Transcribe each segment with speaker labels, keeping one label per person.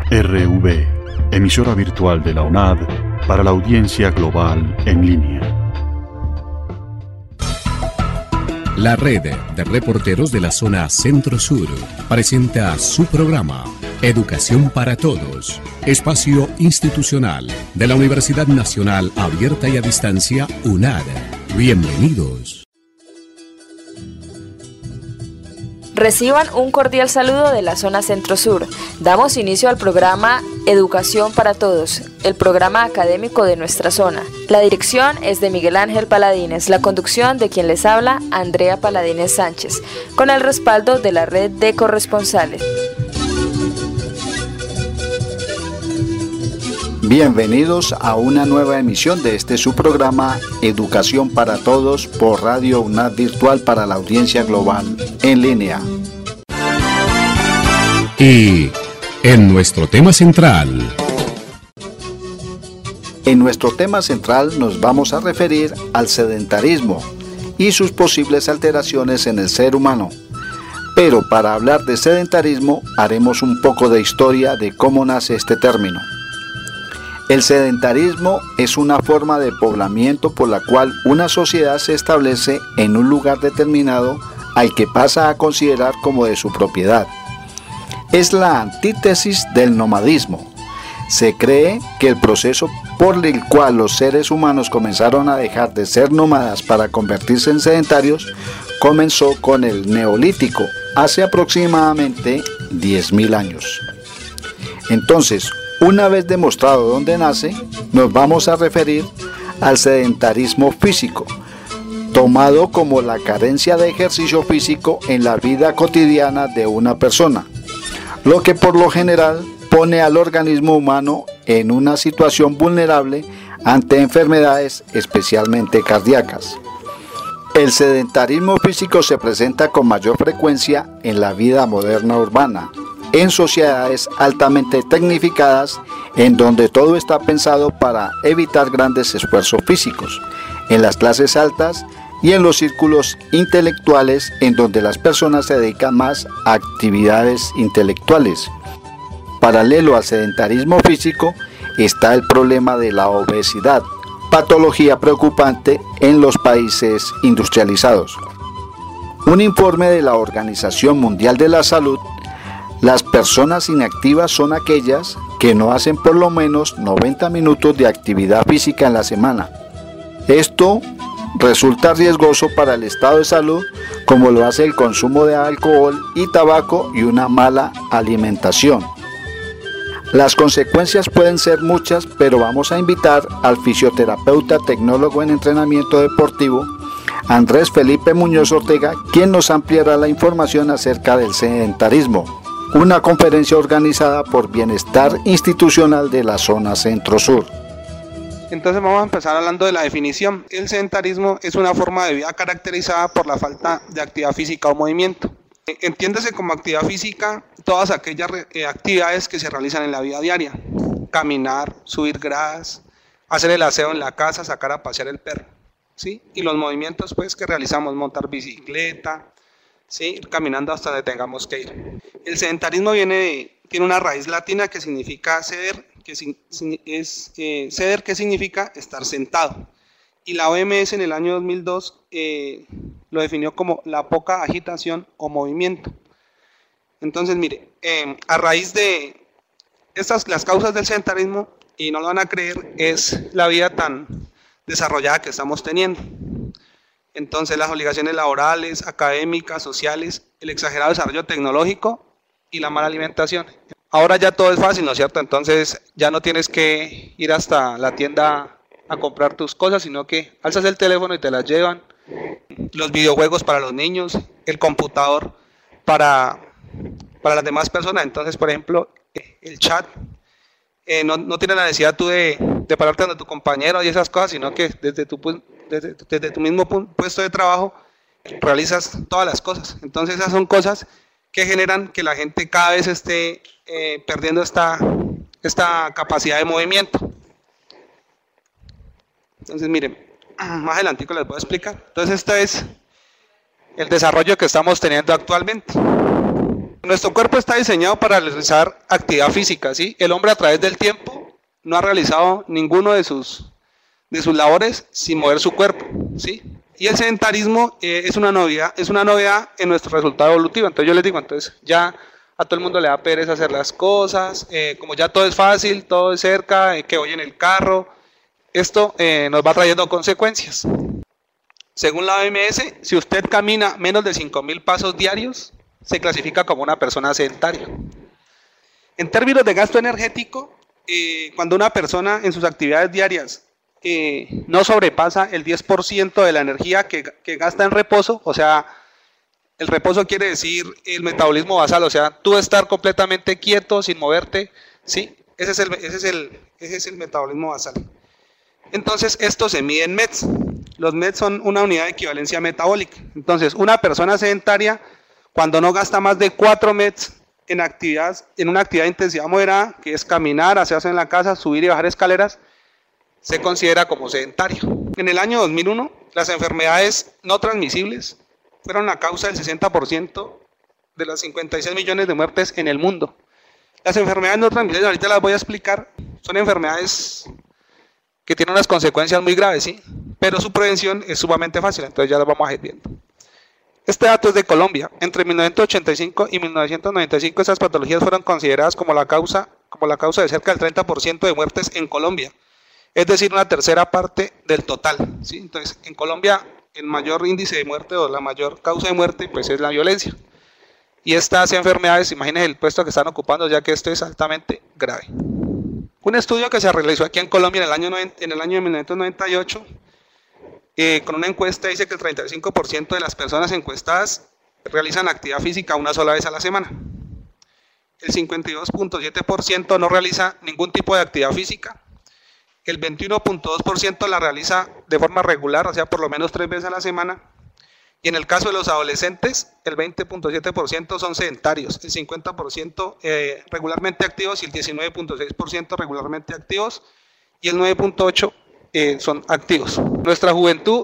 Speaker 1: RV, emisora virtual de la UNAD para la audiencia global en línea.
Speaker 2: La red de reporteros de la zona Centro-Sur presenta su programa Educación para Todos, espacio institucional de la Universidad Nacional Abierta y a Distancia, UNAD. Bienvenidos.
Speaker 3: Reciban un cordial saludo de la zona Centro-Sur. Damos inicio al programa Educación para Todos, el programa académico de nuestra zona. La dirección es de Miguel Ángel Paladines, la conducción de quien les habla, Andrea Paladines Sánchez, con el respaldo de la red de corresponsales.
Speaker 4: Bienvenidos a una nueva emisión de su programa Educación para Todos por Radio UNAD Virtual para la audiencia global en línea.
Speaker 2: Y en nuestro tema central.
Speaker 4: En nuestro tema central nos vamos a referir al sedentarismo y sus posibles alteraciones en el ser humano. Pero para hablar de sedentarismo haremos un poco de historia de cómo nace este término. El sedentarismo es una forma de poblamiento por la cual una sociedad se establece en un lugar determinado al que pasa a considerar como de su propiedad. Es la antítesis del nomadismo. Se cree que el proceso por el cual los seres humanos comenzaron a dejar de ser nómadas para convertirse en sedentarios comenzó con el Neolítico, hace aproximadamente 10.000 años. Entonces, una vez demostrado dónde nace, nos vamos a referir al sedentarismo físico, tomado como la carencia de ejercicio físico en la vida cotidiana de una persona, lo que por lo general pone al organismo humano en una situación vulnerable ante enfermedades especialmente cardíacas. El sedentarismo físico se presenta con mayor frecuencia en la vida moderna urbana, en sociedades altamente tecnificadas en donde todo está pensado para evitar grandes esfuerzos físicos, en las clases altas y en los círculos intelectuales en donde las personas se dedican más a actividades intelectuales. Paralelo al sedentarismo físico está el problema de la obesidad, patología preocupante en los países industrializados. Un informe de la Organización Mundial de la Salud: las personas inactivas son aquellas que no hacen por lo menos 90 minutos de actividad física en la semana. Esto resulta riesgoso para el estado de salud, como lo hace el consumo de alcohol y tabaco y una mala alimentación. Las consecuencias pueden ser muchas, pero vamos a invitar al fisioterapeuta tecnólogo en entrenamiento deportivo, Andrés Felipe Muñoz Ortega, quien nos ampliará la información acerca del sedentarismo. Una conferencia organizada por Bienestar Institucional de la zona Centro-Sur.
Speaker 5: Entonces vamos a empezar hablando de la definición. El sedentarismo es una forma de vida caracterizada por la falta de actividad física o movimiento. Entiéndase como actividad física todas aquellas actividades que se realizan en la vida diaria: caminar, subir gradas, hacer el aseo en la casa, sacar a pasear el perro, ¿sí? Y los movimientos pues que realizamos: montar bicicleta, ¿sí? Ir caminando hasta donde tengamos que ir. El sedentarismo tiene una raíz latina que significa ceder, ceder, que significa estar sentado. Y la OMS en el año 2002 lo definió como la poca agitación o movimiento. Entonces, mire, a raíz de las causas del sedentarismo, y no lo van a creer, es la vida tan desarrollada que estamos teniendo. Entonces, las obligaciones laborales, académicas, sociales, el exagerado desarrollo tecnológico y la mala alimentación. Ahora ya todo es fácil, ¿no es cierto? Entonces ya no tienes que ir hasta la tienda a comprar tus cosas, sino que alzas el teléfono y te las llevan. Los videojuegos para los niños, el computador para las demás personas. Entonces, por ejemplo, el chat, no tienes la necesidad tú de pararte donde tu compañero y esas cosas, sino que desde tu mismo puesto de trabajo realizas todas las cosas. Entonces esas son cosas que generan que la gente cada vez esté perdiendo esta capacidad de movimiento. Entonces miren, más adelantico les voy a explicar. Entonces este es el desarrollo que estamos teniendo actualmente. Nuestro cuerpo está diseñado para realizar actividad física, ¿sí? El hombre a través del tiempo no ha realizado ninguno de sus labores sin mover su cuerpo, ¿sí? Y el sedentarismo es una novedad en nuestro resultado evolutivo. Entonces yo les digo, entonces ya a todo el mundo le da pereza hacer las cosas, como ya todo es fácil, todo es cerca, que voy en el carro, esto nos va trayendo consecuencias. Según la OMS, si usted camina menos de 5.000 pasos diarios, se clasifica como una persona sedentaria. En términos de gasto energético, cuando una persona en sus actividades diarias no sobrepasa el 10% de la energía que gasta en reposo, o sea, el reposo quiere decir el metabolismo basal, o sea, tú estar completamente quieto, sin moverte, ¿sí? Ese es el metabolismo basal. Entonces, esto se mide en METs. Los METs son una unidad de equivalencia metabólica. Entonces, una persona sedentaria, cuando no gasta más de 4 METs en una actividad de intensidad moderada, que es caminar, asearse en la casa, subir y bajar escaleras, se considera como sedentario. En el año 2001, las enfermedades no transmisibles fueron la causa del 60% de las 56 millones de muertes en el mundo. Las enfermedades no transmisibles, ahorita las voy a explicar, son enfermedades que tienen unas consecuencias muy graves, ¿sí? Pero su prevención es sumamente fácil, entonces ya las vamos a ir viendo. Este dato es de Colombia. Entre 1985 y 1995 esas patologías fueron consideradas como la causa de cerca del 30% de muertes en Colombia. Es decir, una tercera parte del total, ¿sí? Entonces, en Colombia, el mayor índice de muerte o la mayor causa de muerte pues es la violencia. Y estas enfermedades, imagínense el puesto que están ocupando, ya que esto es altamente grave. Un estudio que se realizó aquí en Colombia en el año de 1998, con una encuesta dice que el 35% de las personas encuestadas realizan actividad física una sola vez a la semana. El 52.7% no realiza ningún tipo de actividad física. El 21.2% la realiza de forma regular, o sea, por lo menos 3 veces a la semana. Y en el caso de los adolescentes, el 20.7% son sedentarios, el 50% regularmente activos y el 19.6% regularmente activos y el 9.8% son activos. Nuestra juventud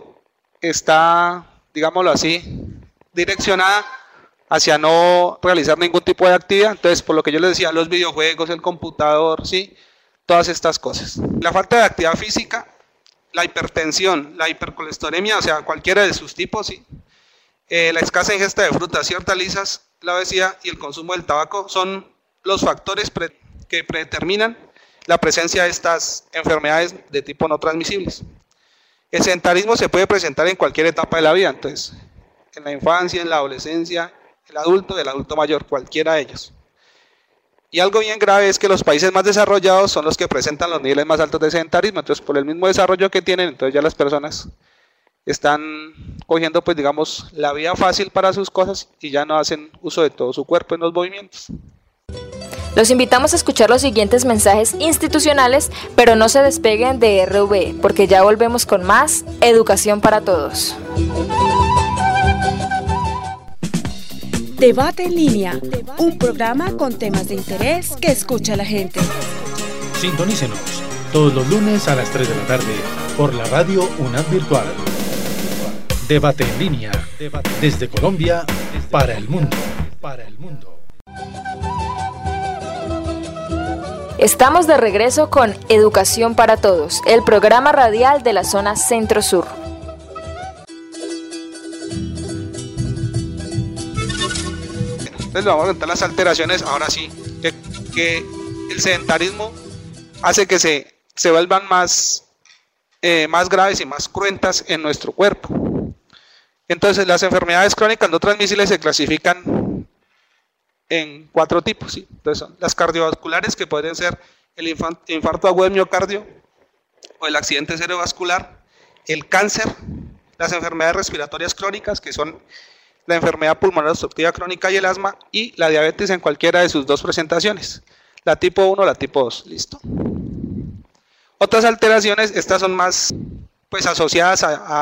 Speaker 5: está, digámoslo así, direccionada hacia no realizar ningún tipo de actividad. Entonces, por lo que yo les decía, los videojuegos, el computador, ¿sí? Todas estas cosas. La falta de actividad física, la hipertensión, la hipercolesterolemia, o sea, cualquiera de sus tipos, ¿sí? La escasa ingesta de frutas y hortalizas, la obesidad y el consumo del tabaco son los factores que predeterminan la presencia de estas enfermedades de tipo no transmisibles. El sedentarismo se puede presentar en cualquier etapa de la vida, entonces, en la infancia, en la adolescencia, el adulto mayor, cualquiera de ellos. Y algo bien grave es que los países más desarrollados son los que presentan los niveles más altos de sedentarismo. Entonces, por el mismo desarrollo que tienen, entonces ya las personas están cogiendo, pues digamos, la vía fácil para sus cosas y ya no hacen uso de todo su cuerpo en los movimientos.
Speaker 3: Los invitamos a escuchar los siguientes mensajes institucionales, pero no se despeguen de RV, porque ya volvemos con más Educación para Todos.
Speaker 6: Debate en línea, un programa con temas de interés que escucha la gente.
Speaker 7: Sintonícenos todos los lunes a las 3 de la tarde por la radio UNAD Virtual. Debate en línea, desde Colombia para el mundo.
Speaker 3: Estamos de regreso con Educación para Todos, el programa radial de la zona Centro-Sur.
Speaker 5: Entonces vamos a contar las alteraciones, ahora sí, que el sedentarismo hace que se vuelvan más graves y más cruentas en nuestro cuerpo. Entonces las enfermedades crónicas no transmisibles se clasifican en 4 tipos, ¿sí? Entonces son las cardiovasculares, que pueden ser el infarto agudo de miocardio o el accidente cerebrovascular, el cáncer, las enfermedades respiratorias crónicas, que son la enfermedad pulmonar obstructiva crónica y el asma, y la diabetes en cualquiera de sus 2 presentaciones, la tipo 1 o la tipo 2, listo. Otras alteraciones, estas son más pues asociadas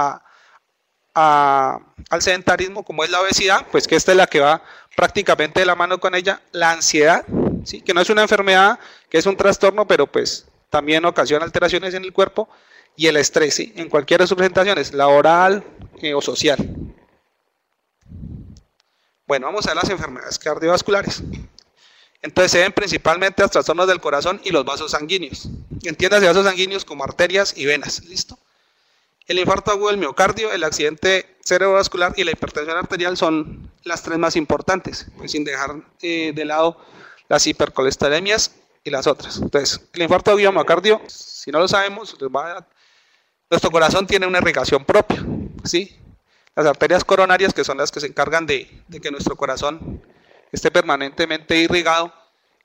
Speaker 5: al sedentarismo, como es la obesidad, pues que esta es la que va prácticamente de la mano con ella, la ansiedad, ¿sí? Que no es una enfermedad, que es un trastorno, pero pues también ocasiona alteraciones en el cuerpo, y el estrés, ¿sí? En cualquiera de sus presentaciones, laboral o social. Bueno, vamos a ver las enfermedades cardiovasculares. Entonces se ven principalmente los trastornos del corazón y los vasos sanguíneos. Entiéndase vasos sanguíneos como arterias y venas, ¿listo? El infarto agudo del miocardio, el accidente cerebrovascular y la hipertensión arterial son las tres más importantes, pues sin dejar de lado las hipercolesterolemias y las otras. Entonces, el infarto agudo del miocardio, si no lo sabemos, nuestro corazón tiene una irrigación propia, ¿sí? Las arterias coronarias, que son las que se encargan de que nuestro corazón esté permanentemente irrigado,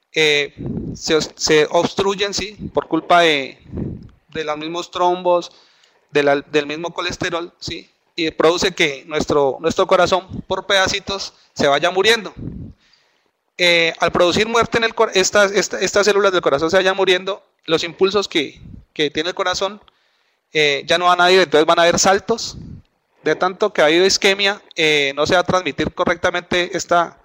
Speaker 5: se obstruyen, ¿sí? Por culpa de los mismos trombos, del mismo colesterol, ¿sí? Y produce que nuestro corazón por pedacitos se vaya muriendo. Al producir muerte en estas células del corazón se vayan muriendo, los impulsos que tiene el corazón ya no van a ir, entonces van a haber saltos, de tanto que ha habido isquemia, no se va a transmitir correctamente esta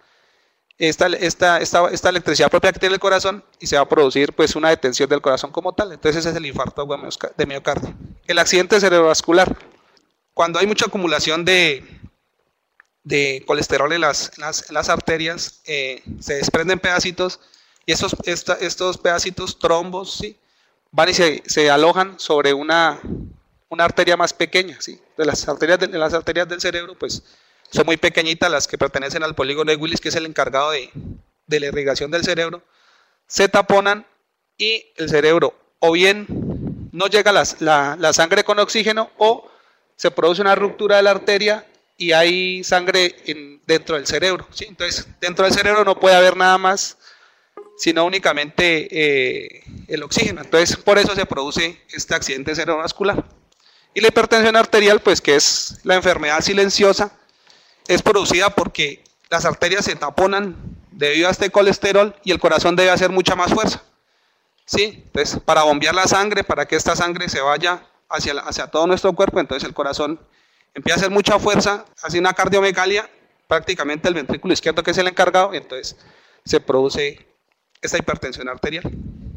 Speaker 5: electricidad propia que tiene el corazón y se va a producir pues una detención del corazón como tal. Entonces ese es el infarto de miocardio. El accidente cerebrovascular, cuando hay mucha acumulación de colesterol en las arterias, se desprenden pedacitos y estos pedacitos, trombos, ¿sí? Van y se alojan sobre una arteria más pequeña, ¿sí? Las arterias del cerebro pues son muy pequeñitas, las que pertenecen al polígono de Willis, que es el encargado de la irrigación del cerebro, se taponan y el cerebro o bien no llega la sangre con oxígeno o se produce una ruptura de la arteria y hay sangre dentro del cerebro, ¿sí? Entonces, dentro del cerebro no puede haber nada más, sino únicamente el oxígeno. Entonces, por eso se produce este accidente cerebrovascular. Y la hipertensión arterial, pues que es la enfermedad silenciosa, es producida porque las arterias se taponan debido a este colesterol y el corazón debe hacer mucha más fuerza, ¿sí? Entonces, para bombear la sangre, para que esta sangre se vaya hacia todo nuestro cuerpo, entonces el corazón empieza a hacer mucha fuerza, hace una cardiomegalia, prácticamente el ventrículo izquierdo que es el encargado, y entonces se produce esta hipertensión arterial.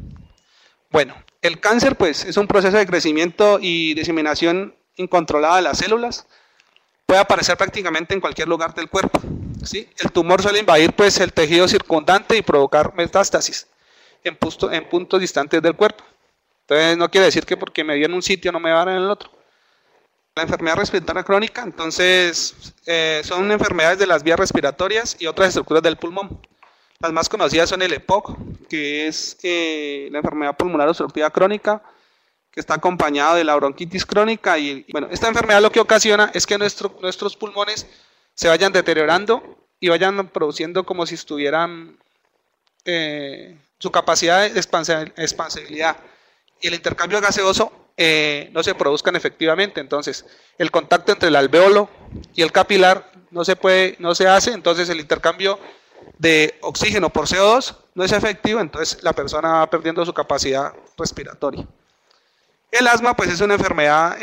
Speaker 5: Bueno, el cáncer pues es un proceso de crecimiento y diseminación incontrolada de las células. Puede aparecer prácticamente en cualquier lugar del cuerpo, ¿sí? El tumor suele invadir pues el tejido circundante y provocar metástasis en puntos distantes del cuerpo. Entonces no quiere decir que porque me dio en un sitio no me va a dar en el otro. La enfermedad respiratoria crónica, entonces son enfermedades de las vías respiratorias y otras estructuras del pulmón. Las más conocidas son el EPOC, que es la enfermedad pulmonar obstructiva crónica, que está acompañado de la bronquitis crónica. Y bueno, esta enfermedad lo que ocasiona es que nuestros pulmones se vayan deteriorando y vayan produciendo como si estuvieran su capacidad de expansibilidad y el intercambio gaseoso no se produzcan efectivamente. Entonces, el contacto entre el alvéolo y el capilar no se hace, entonces el intercambio de oxígeno por CO2 no es efectivo, entonces la persona va perdiendo su capacidad respiratoria. El asma pues es una enfermedad,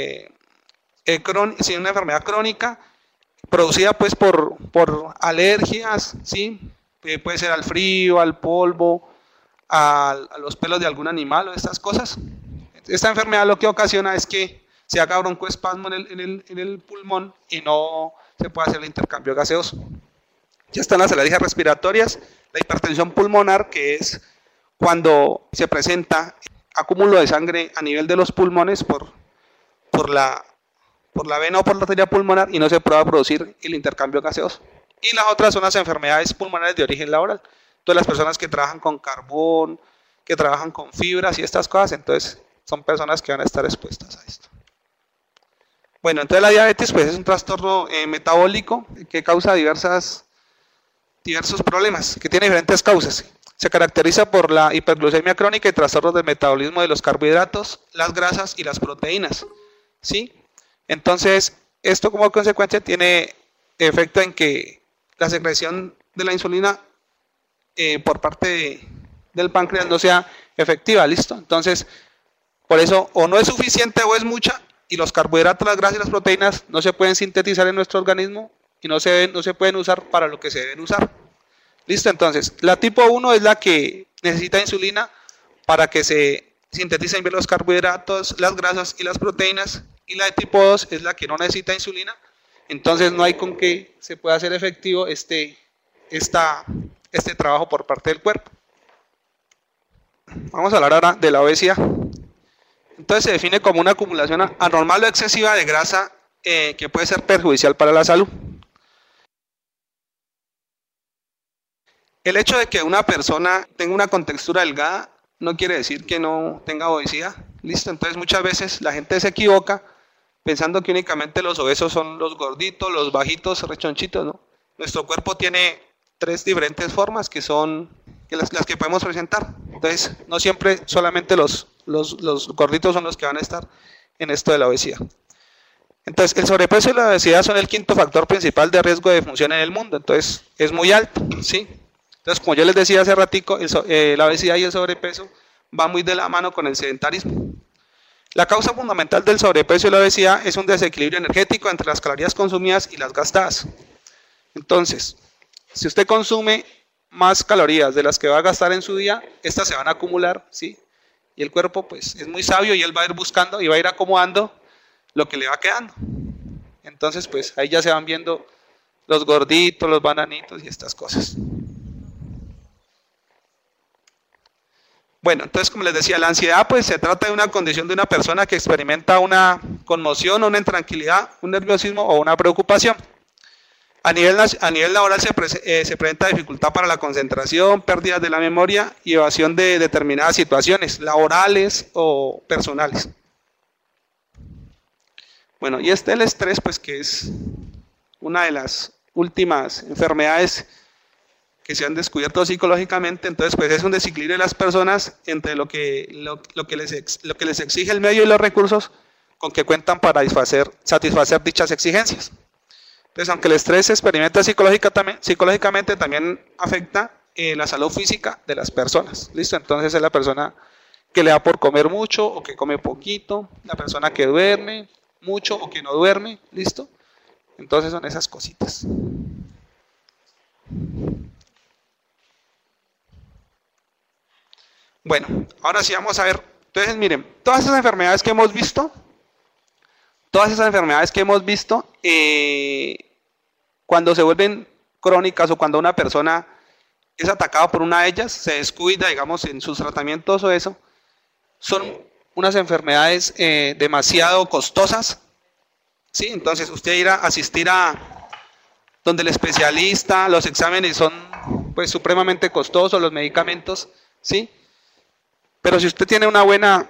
Speaker 5: una enfermedad crónica producida pues por alergias, ¿sí? Puede ser al frío, al polvo, a los pelos de algún animal o estas cosas. Esta enfermedad lo que ocasiona es que se haga broncoespasmo en el pulmón y no se puede hacer el intercambio gaseoso. Ya están las alergias respiratorias, la hipertensión pulmonar, que es cuando se presenta acúmulo de sangre a nivel de los pulmones por la vena o por la arteria pulmonar y no se puede producir el intercambio gaseoso. Y las otras son las enfermedades pulmonares de origen laboral. Todas las personas que trabajan con carbón, que trabajan con fibras y estas cosas, entonces son personas que van a estar expuestas a esto. Bueno, entonces la diabetes pues es un trastorno metabólico que causa diversos problemas, que tiene diferentes causas. Se caracteriza por la hiperglucemia crónica y trastornos del metabolismo de los carbohidratos, las grasas y las proteínas, ¿sí? Entonces, esto como consecuencia tiene efecto en que la secreción de la insulina por parte del páncreas no sea efectiva, ¿listo? Entonces, por eso o no es suficiente o es mucha, y los carbohidratos, las grasas y las proteínas no se pueden sintetizar en nuestro organismo y no se pueden usar para lo que se deben usar. Listo, entonces, la tipo 1 es la que necesita insulina para que se sinteticen bien los carbohidratos, las grasas y las proteínas, y la de tipo 2 es la que no necesita insulina, Entonces no hay con qué se pueda hacer efectivo este trabajo por parte del cuerpo. Vamos a hablar ahora de la obesidad. Entonces se define como una acumulación anormal o excesiva de grasa que puede ser perjudicial para la salud. El hecho de que una persona tenga una contextura delgada no quiere decir que no tenga obesidad. ¿Listo? Entonces muchas veces la gente se equivoca pensando que únicamente los obesos son los gorditos, los bajitos, rechonchitos, ¿no? Nuestro cuerpo tiene 3 diferentes formas que son las que podemos presentar. Entonces, no siempre solamente los gorditos son los que van a estar en esto de la obesidad. Entonces, el sobrepeso y la obesidad son el 5º factor principal de riesgo de función en el mundo. Entonces, es muy alto, ¿sí? Entonces, como yo les decía hace ratico, la obesidad y el sobrepeso van muy de la mano con el sedentarismo. La causa fundamental del sobrepeso y la obesidad es un desequilibrio energético entre las calorías consumidas y las gastadas. Entonces, si usted consume más calorías de las que va a gastar en su día, estas se van a acumular, ¿sí? Y el cuerpo pues es muy sabio y él va a ir buscando y va a ir acomodando lo que le va quedando. Entonces pues ahí ya se van viendo los gorditos, los bananitos y estas cosas. Bueno, entonces como les decía, la ansiedad pues se trata de una condición de una persona que experimenta una conmoción, una intranquilidad, un nerviosismo o una preocupación. A nivel laboral se presenta dificultad para la concentración, pérdidas de la memoria y evasión de determinadas situaciones laborales o personales. Bueno, y el estrés, pues que es una de las últimas enfermedades que se han descubierto psicológicamente. Entonces, pues es un desequilibrio de las personas entre lo que les exige el medio y los recursos con que cuentan para satisfacer dichas exigencias. Entonces, aunque el estrés se experimenta psicológicamente, también afecta la salud física de las personas. ¿Listo? Entonces es la persona que le da por comer mucho o que come poquito, la persona que duerme mucho o que no duerme. ¿Listo? Entonces son esas cositas. Bueno, ahora sí vamos a ver. Entonces miren, todas esas enfermedades que hemos visto, cuando se vuelven crónicas o cuando una persona es atacada por una de ellas, se descuida, digamos, en sus tratamientos o eso, son unas enfermedades demasiado costosas, ¿sí? Entonces usted irá a asistir a donde el especialista, los exámenes son pues supremamente costosos, los medicamentos, ¿sí? Pero si usted tiene una buena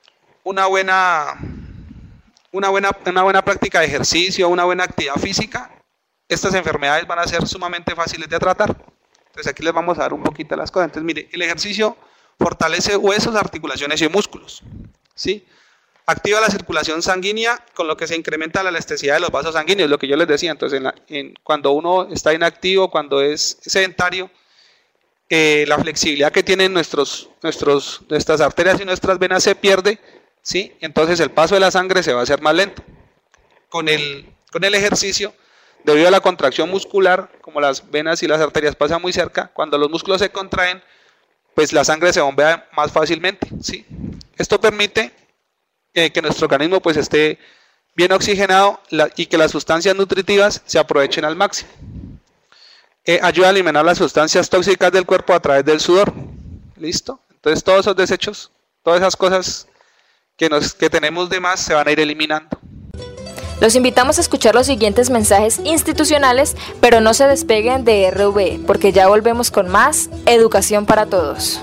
Speaker 5: práctica de ejercicio, una buena actividad física, estas enfermedades van a ser sumamente fáciles de tratar. Entonces aquí les vamos a dar un poquito de las cosas. Entonces mire, el ejercicio fortalece huesos, articulaciones y músculos, ¿sí? Activa la circulación sanguínea, con lo que se incrementa la elasticidad de los vasos sanguíneos, lo que yo les decía. Entonces cuando uno está inactivo, cuando es sedentario, la flexibilidad que tienen nuestras arterias y nuestras venas se pierde, ¿sí? Entonces el paso de la sangre se va a hacer más lento. Con el ejercicio, debido a la contracción muscular, como las venas y las arterias pasan muy cerca, cuando los músculos se contraen, pues la sangre se bombea más fácilmente, ¿sí? Esto permite que nuestro organismo pues esté bien oxigenado y que las sustancias nutritivas se aprovechen al máximo. Ayuda a eliminar las sustancias tóxicas del cuerpo a través del sudor. ¿Listo? Entonces todos esos desechos, todas esas cosas que tenemos de más se van a ir eliminando.
Speaker 3: Los invitamos a escuchar los siguientes mensajes institucionales, pero no se despeguen de RV, porque ya volvemos con más Educación para Todos.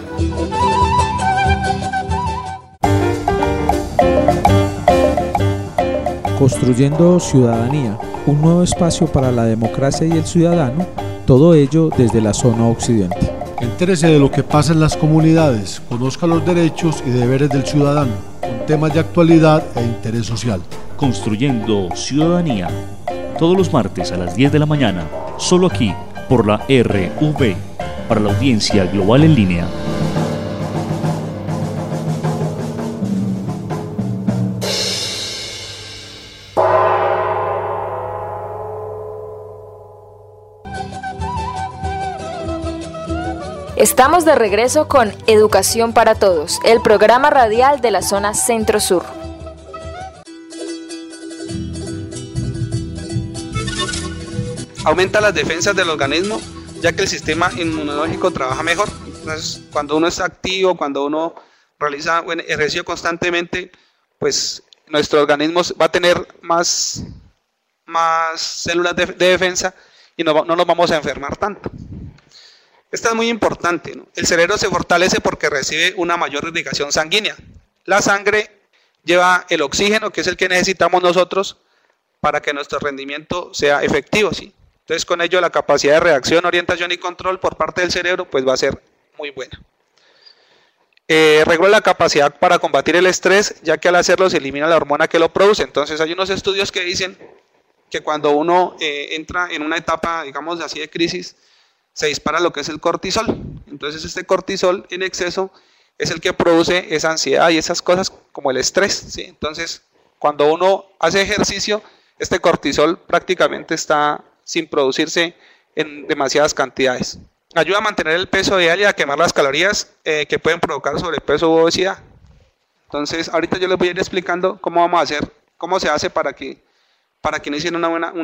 Speaker 8: Construyendo ciudadanía, un nuevo espacio para la democracia y el ciudadano, todo ello desde la zona occidente.
Speaker 9: Entérese de lo que pasa en las comunidades, conozca los derechos y deberes del ciudadano, con temas de actualidad e interés social.
Speaker 10: Construyendo ciudadanía, todos los martes a las 10 de la mañana, solo aquí, por la RV, para la audiencia global en línea.
Speaker 3: Estamos de regreso con Educación para Todos, el programa radial de la zona Centro-Sur.
Speaker 5: aumenta las defensas del organismo, ya que el sistema inmunológico trabaja mejor. Entonces, cuando uno está activo, cuando uno realiza ejercicio constantemente, pues nuestro organismo va a tener más células de defensa y no nos vamos a enfermar tanto. Esta es muy importante, ¿no? El cerebro se fortalece porque recibe una mayor irrigación sanguínea. La sangre lleva el oxígeno, que es el que necesitamos nosotros para que nuestro rendimiento sea efectivo, ¿sí? Entonces, con ello la capacidad de reacción, orientación y control por parte del cerebro pues va a ser muy buena. Regula la capacidad para combatir el estrés, ya que al hacerlo se elimina la hormona que lo produce. Entonces hay unos estudios que dicen que cuando uno entra en una etapa, digamos así, de crisis, se dispara lo que es el cortisol. Entonces este cortisol en exceso es el que produce esa ansiedad y esas cosas como el estrés, ¿sí? Entonces cuando uno hace ejercicio, este cortisol prácticamente está sin producirse en demasiadas cantidades. Ayuda a mantener el peso ideal y a quemar las calorías que pueden provocar sobrepeso u obesidad. Entonces, ahorita yo les voy a ir explicando cómo vamos a hacer, cómo se hace para que inicien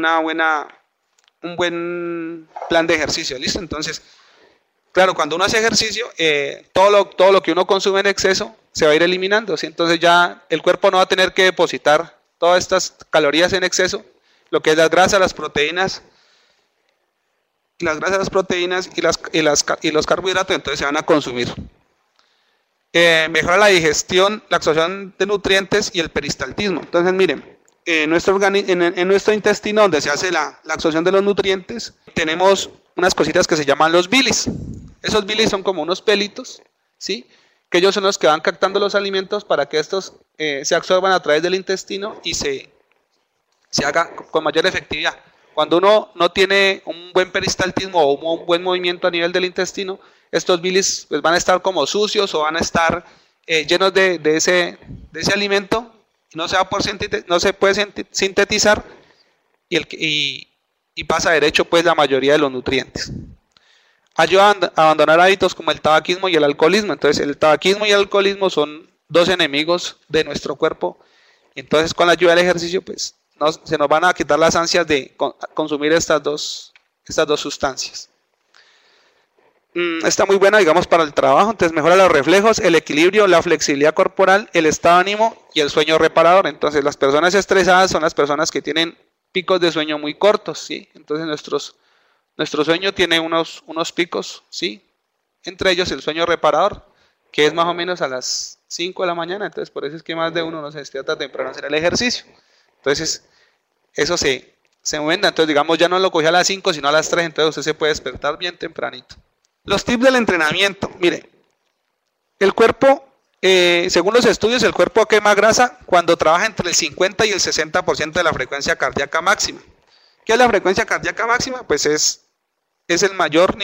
Speaker 5: un buen plan de ejercicio. ¿Listo? Entonces, claro, cuando uno hace ejercicio, todo lo que uno consume en exceso se va a ir eliminando, ¿sí? Entonces ya el cuerpo no va a tener que depositar todas estas calorías en exceso, lo que es las grasas, las proteínas y los carbohidratos, entonces se van a consumir. Mejora la digestión, la absorción de nutrientes y el peristaltismo. Entonces miren, en nuestro intestino, donde se hace la absorción de los nutrientes, tenemos unas cositas que se llaman los bilis. Esos bilis son como unos pelitos, ¿sí? Que ellos son los que van captando los alimentos para que estos se absorban a través del intestino y se haga con mayor efectividad. Cuando uno no tiene un buen peristaltismo o un buen movimiento a nivel del intestino, estos bilis pues, van a estar como sucios o van a estar llenos de ese alimento, no se puede sintetizar y pasa derecho pues la mayoría de los nutrientes. Ayuda a abandonar hábitos como el tabaquismo y el alcoholismo. Entonces el tabaquismo y el alcoholismo son dos enemigos de nuestro cuerpo. Entonces con la ayuda del ejercicio pues se nos van a quitar las ansias de consumir estas dos sustancias. Está muy buena, digamos, para el trabajo. Entonces mejora los reflejos, el equilibrio, la flexibilidad corporal, el estado de ánimo y el sueño reparador. Entonces las personas estresadas son las personas que tienen picos de sueño muy cortos, ¿sí? Entonces nuestro sueño tiene unos picos, ¿sí? Entre ellos el sueño reparador, que es más o menos a las 5 de la mañana. Entonces por eso es que más de uno no se despierta temprano a hacer el ejercicio. Entonces eso se aumenta. Entonces digamos ya no lo cogí a las 5 sino a las 3, entonces usted se puede despertar bien tempranito. Los tips del entrenamiento. Mire, el cuerpo, según los estudios, el cuerpo quema grasa cuando trabaja entre el 50 y el 60% de la frecuencia cardíaca máxima. ¿Qué es la frecuencia cardíaca máxima? Pues es el mayor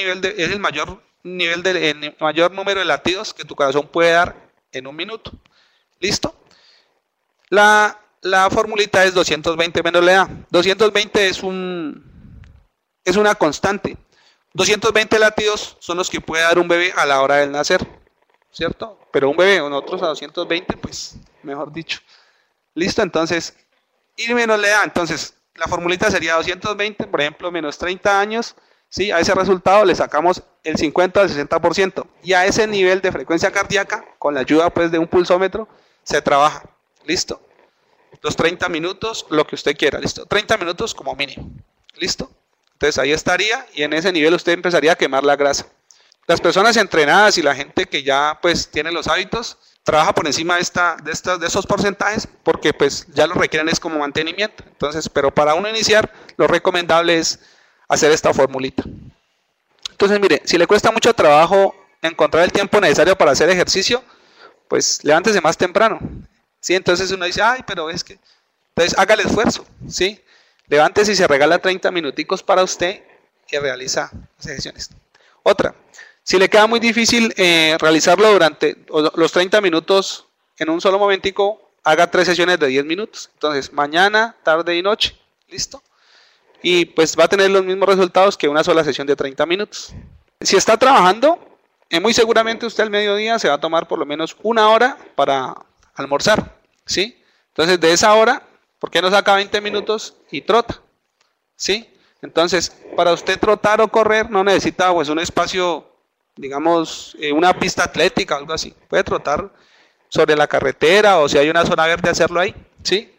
Speaker 5: número de latidos que tu corazón puede dar en un minuto. ¿Listo? La formulita es 220 menos la edad. 220 es una constante. 220 latidos son los que puede dar un bebé a la hora del nacer, ¿cierto? Pero un bebé, nosotros a 220, pues, mejor dicho. ¿Listo? Entonces, y menos la edad. Entonces, la formulita sería 220, por ejemplo, menos 30 años, ¿sí? A ese resultado le sacamos el 50 al 60%. Y a ese nivel de frecuencia cardíaca, con la ayuda, pues, de un pulsómetro, se trabaja. ¿Listo? Los 30 minutos, lo que usted quiera, ¿listo? 30 minutos como mínimo. ¿Listo? Entonces ahí estaría y en ese nivel usted empezaría a quemar la grasa. Las personas entrenadas y la gente que ya pues tiene los hábitos trabaja por encima de esos porcentajes porque pues ya lo requieren es como mantenimiento. Entonces, pero para uno iniciar lo recomendable es hacer esta formulita. Entonces mire, si le cuesta mucho trabajo encontrar el tiempo necesario para hacer ejercicio, pues levántese más temprano. ¿Sí? Entonces uno dice, ay, pero es que... Entonces haga el esfuerzo, ¿sí? Levántese y se regala 30 minuticos para usted y realiza las sesiones. Otra, si le queda muy difícil realizarlo durante los 30 minutos en un solo momentico, haga 3 sesiones de 10 minutos. Entonces, mañana, tarde y noche, ¿listo? Y pues va a tener los mismos resultados que una sola sesión de 30 minutos. Si está trabajando, muy seguramente usted al mediodía se va a tomar por lo menos 1 hora para almorzar, ¿sí? Entonces, de esa hora... ¿Por qué no saca 20 minutos y trota? ¿Sí? Entonces, para usted trotar o correr no necesita pues un espacio, digamos, una pista atlética o algo así. Puede trotar sobre la carretera o si hay una zona verde hacerlo ahí, ¿sí?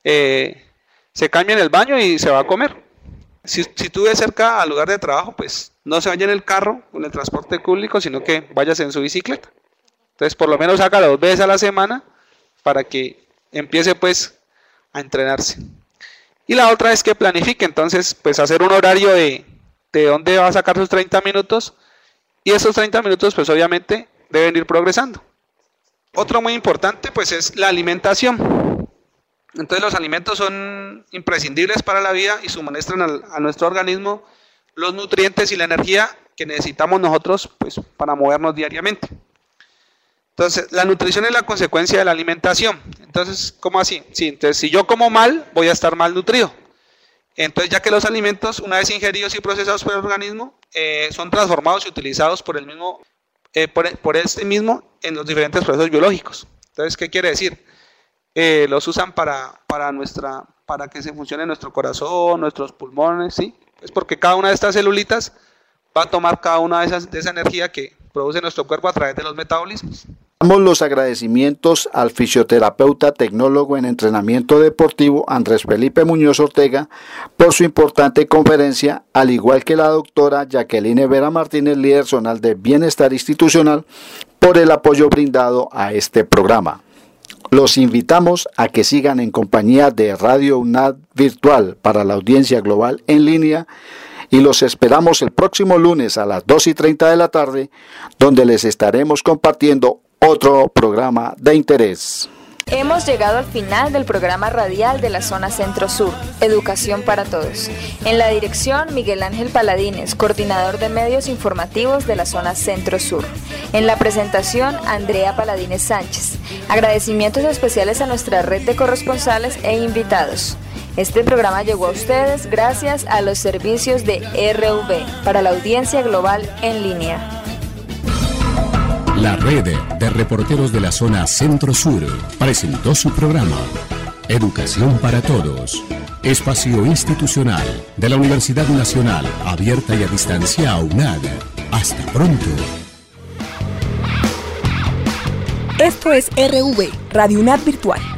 Speaker 5: Se cambia en el baño y se va a comer. Si tú ves cerca al lugar de trabajo, pues no se vaya en el carro, en el transporte público, sino que vayas en su bicicleta. Entonces, por lo menos hágalo 2 veces a la semana para que empiece pues a entrenarse. Y la otra es que planifique, entonces pues hacer un horario de dónde va a sacar sus 30 minutos y esos 30 minutos pues obviamente deben ir progresando. Otro muy importante pues es la alimentación. Entonces los alimentos son imprescindibles para la vida y suministran a nuestro organismo los nutrientes y la energía que necesitamos nosotros pues para movernos diariamente. Entonces, la nutrición es la consecuencia de la alimentación. Entonces, ¿cómo así? Sí, entonces, si yo como mal, voy a estar mal nutrido. Entonces, ya que los alimentos, una vez ingeridos y procesados por el organismo, son transformados y utilizados por este mismo en los diferentes procesos biológicos. Entonces, ¿qué quiere decir? Los usan para que se funcione nuestro corazón, nuestros pulmones, ¿sí? Es porque cada una de estas celulitas va a tomar cada una de esa energía que produce nuestro cuerpo a través de los metabolismos.
Speaker 4: Damos los agradecimientos al fisioterapeuta tecnólogo en entrenamiento deportivo Andrés Felipe Muñoz Ortega por su importante conferencia, al igual que la doctora Jacqueline Vera Martínez, líder zonal de Bienestar Institucional, por el apoyo brindado a este programa. Los invitamos a que sigan en compañía de Radio UNAD Virtual para la audiencia global en línea y los esperamos el próximo lunes a las 2:30 de la tarde, donde les estaremos compartiendo otro programa de interés.
Speaker 3: Hemos llegado al final del programa radial de la zona Centro-Sur, Educación para Todos. En la dirección, Miguel Ángel Paladines, coordinador de medios informativos de la zona Centro-Sur. En la presentación, Andrea Paladines Sánchez. Agradecimientos especiales a nuestra red de corresponsales e invitados. Este programa llegó a ustedes gracias a los servicios de RV para la audiencia global en línea.
Speaker 2: La red de reporteros de la zona Centro-Sur presentó su programa Educación para Todos, espacio institucional de la Universidad Nacional Abierta y a Distancia UNAD. Hasta pronto.
Speaker 6: Esto es RV, Radio UNAD Virtual.